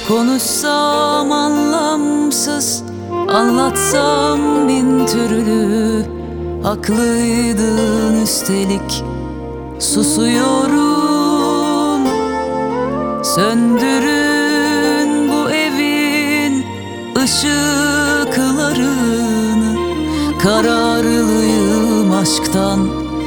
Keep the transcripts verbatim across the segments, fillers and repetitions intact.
Konuşsam anlamsız, anlatsam bin türlü. Haklıydın üstelik, susuyorum. Söndürün bu evin ışıklarını. Kararlıyım aşktan,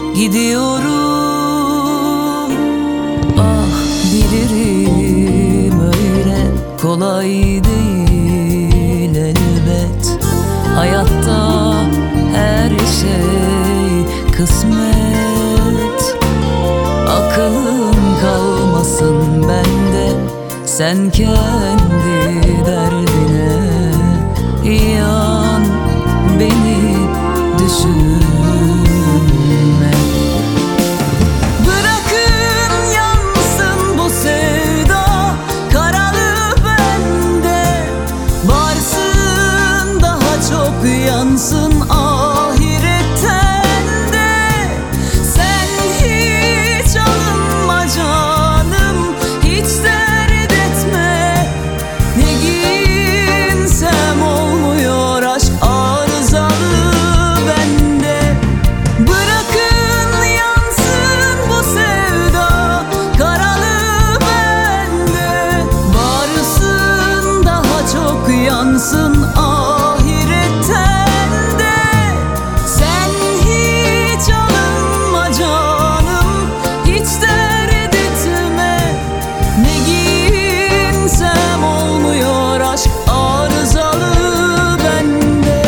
gidiyorum. Ah, bilirim öyle kolay değil elbet. Hayatta her şey kısmet. Akılın kalmasın bende, sen kendi derdine yan, beni düşünme. Bırakın yansın bu sevda, karalı bende. Varsın daha çok yansın ahiretten de. Sen hiç alınma canım, hiç dert etme. Ne giyinsem olmuyor, aşk arızalı bende. Bırakın yansın bu sevda, karalı bende. Varsın daha çok yansın ahiretten de. Sen hiç alınma canım, hiç dert etme. Ne giyinsem olmuyor, aşk arızalı bende.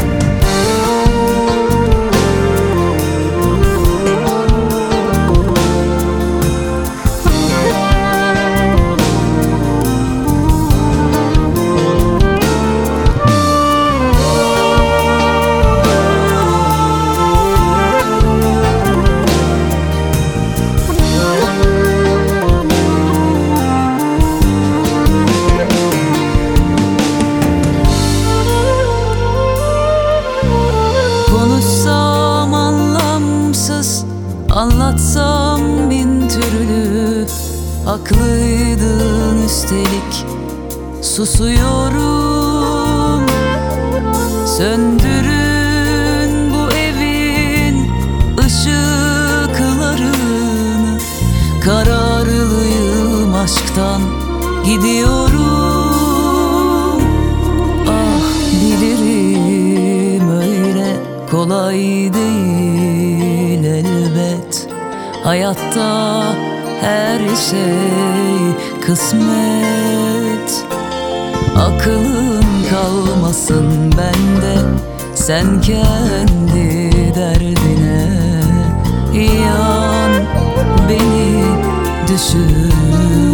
Konuşsam anlamsız, anlatsam bin türlü. Haklıydın üstelik, susuyorum. Söndürün bu evin ışıklarını. Kararlıyım aşktan, gidiyorum. Ah, bilirim öyle kolay değil elbet. Hayatta her şey kısmet. Akılın kalmasın bende, sen kendi derdine yan, beni düşün.